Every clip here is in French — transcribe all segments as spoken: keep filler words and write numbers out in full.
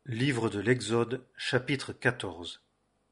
Livre de l'Exode, chapitre quatorze.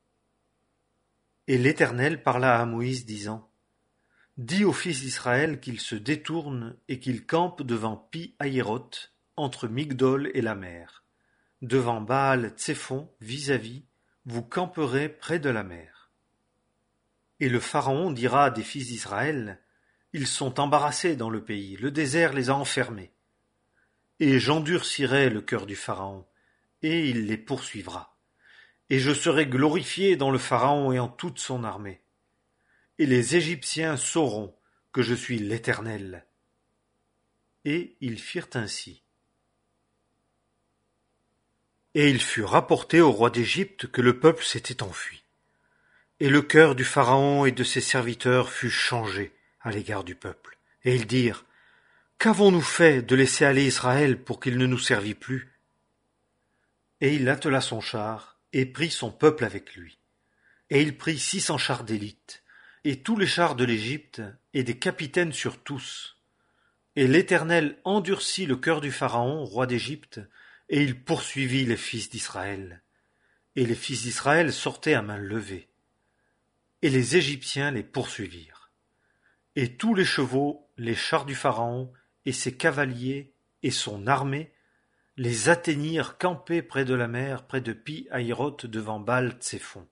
Et l'Éternel parla à Moïse, disant: Dis aux fils d'Israël qu'ils se détournent et qu'ils campent devant Pi-Hahiroth, entre Migdol et la mer. Devant Baal-Tsephon, vis-à-vis, vous camperez près de la mer. Et le Pharaon dira à des fils d'Israël: Ils sont embarrassés dans le pays, le désert les a enfermés. Et j'endurcirai le cœur du Pharaon, et il les poursuivra. Et je serai glorifié dans le Pharaon et en toute son armée. Et les Égyptiens sauront que je suis l'Éternel. Et ils firent ainsi. Et il fut rapporté au roi d'Égypte que le peuple s'était enfui. Et le cœur du Pharaon et de ses serviteurs fut changé à l'égard du peuple. Et ils dirent: Qu'avons-nous fait de laisser aller Israël pour qu'il ne nous servît plus? Et il attela son char, et prit son peuple avec lui. Et il prit six cents chars d'élite, et tous les chars de l'Égypte, et des capitaines sur tous. Et l'Éternel endurcit le cœur du Pharaon, roi d'Égypte, et il poursuivit les fils d'Israël. Et les fils d'Israël sortaient à main levée. Et les Égyptiens les poursuivirent. Et tous les chevaux, les chars du Pharaon, et ses cavaliers, et son armée, les atteignirent campés près de la mer, près de Pi-Hahiroth, devant Baal-Tsephon.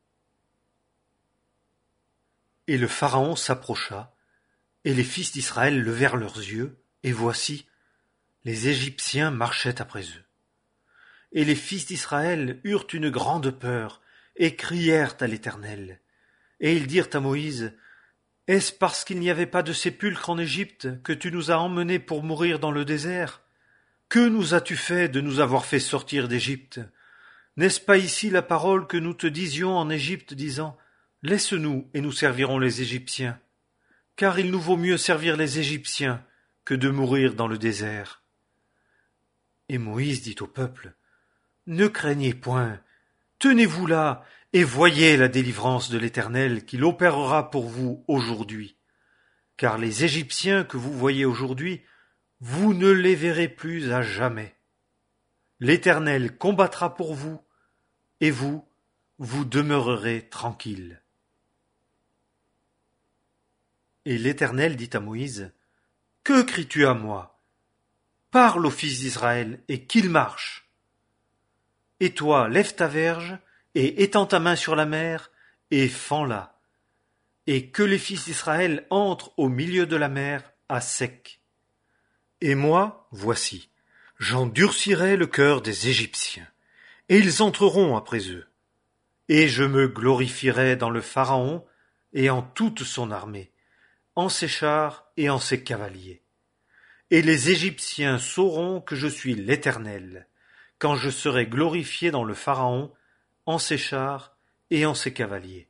Et le Pharaon s'approcha, et les fils d'Israël levèrent leurs yeux, et voici, les Égyptiens marchaient après eux. Et les fils d'Israël eurent une grande peur, et crièrent à l'Éternel. Et ils dirent à Moïse: Est-ce parce qu'il n'y avait pas de sépulcre en Égypte que tu nous as emmenés pour mourir dans le désert? Que nous as-tu fait de nous avoir fait sortir d'Égypte? N'est-ce pas ici la parole que nous te disions en Égypte, disant: Laisse-nous et nous servirons les Égyptiens, car il nous vaut mieux servir les Égyptiens que de mourir dans le désert. Et Moïse dit au peuple: Ne craignez point, tenez-vous là et voyez la délivrance de l'Éternel qu'il opérera pour vous aujourd'hui. Car les Égyptiens que vous voyez aujourd'hui, vous ne les verrez plus à jamais. L'Éternel combattra pour vous, et vous, vous demeurerez tranquilles. Et l'Éternel dit à Moïse: Que cries-tu à moi? Parle aux fils d'Israël, et qu'ils marchent. Et toi, lève ta verge, et étends ta main sur la mer, et fends-la. Et que les fils d'Israël entrent au milieu de la mer à sec. Et moi, voici, j'endurcirai le cœur des Égyptiens, et ils entreront après eux. Et je me glorifierai dans le Pharaon et en toute son armée, en ses chars et en ses cavaliers. Et les Égyptiens sauront que je suis l'Éternel, quand je serai glorifié dans le Pharaon, en ses chars et en ses cavaliers.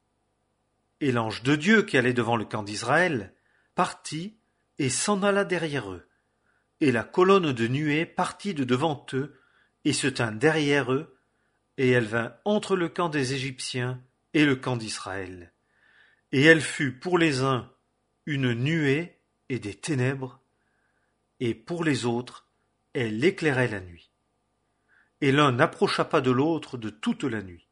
Et l'ange de Dieu qui allait devant le camp d'Israël partit et s'en alla derrière eux. Et la colonne de nuée partit de devant eux, et se tint derrière eux, et elle vint entre le camp des Égyptiens et le camp d'Israël. Et elle fut pour les uns une nuée et des ténèbres, et pour les autres elle éclairait la nuit. Et l'un n'approcha pas de l'autre de toute la nuit.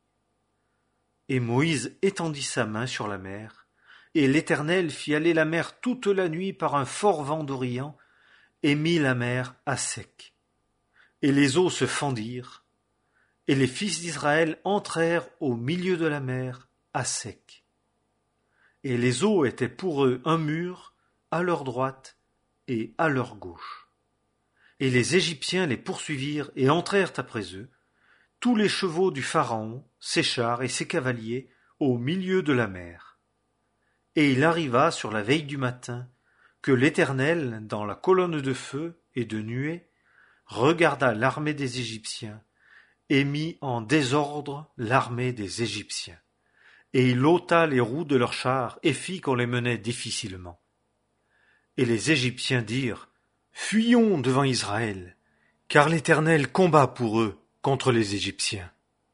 Et Moïse étendit sa main sur la mer, et l'Éternel fit aller la mer toute la nuit par un fort vent d'Orient, et mit la mer à sec. Et les eaux se fendirent, et les fils d'Israël entrèrent au milieu de la mer à sec. Et les eaux étaient pour eux un mur à leur droite et à leur gauche. Et les Égyptiens les poursuivirent et entrèrent après eux, tous les chevaux du Pharaon, ses chars et ses cavaliers, au milieu de la mer. Et il arriva sur la veille du matin, que l'Éternel, dans la colonne de feu et de nuée, regarda l'armée des Égyptiens, et mit en désordre l'armée des Égyptiens. Et il ôta les roues de leurs chars, et fit qu'on les menait difficilement. Et les Égyptiens dirent: Fuyons devant Israël, car l'Éternel combat pour eux contre les Égyptiens.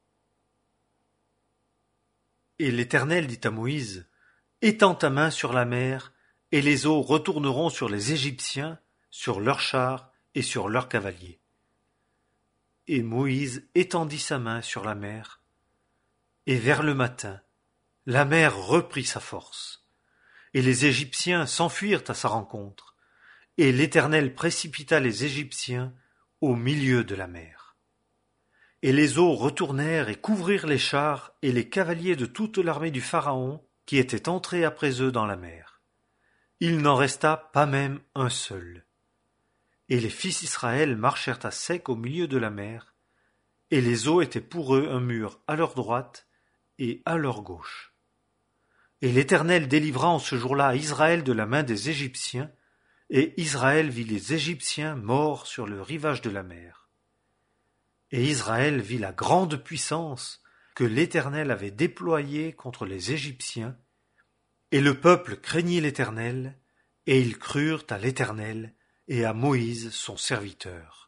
Et l'Éternel dit à Moïse: Étends ta main sur la mer, et les eaux retourneront sur les Égyptiens, sur leurs chars et sur leurs cavaliers. Et Moïse étendit sa main sur la mer, et vers le matin, la mer reprit sa force, et les Égyptiens s'enfuirent à sa rencontre, et l'Éternel précipita les Égyptiens au milieu de la mer. Et les eaux retournèrent et couvrirent les chars et les cavaliers de toute l'armée du Pharaon qui était entrée après eux dans la mer. Il n'en resta pas même un seul. Et les fils d'Israël marchèrent à sec au milieu de la mer, et les eaux étaient pour eux un mur à leur droite et à leur gauche. Et l'Éternel délivra en ce jour-là Israël de la main des Égyptiens, et Israël vit les Égyptiens morts sur le rivage de la mer. Et Israël vit la grande puissance que l'Éternel avait déployée contre les Égyptiens, et le peuple craignit l'Éternel, et ils crurent à l'Éternel et à Moïse son serviteur.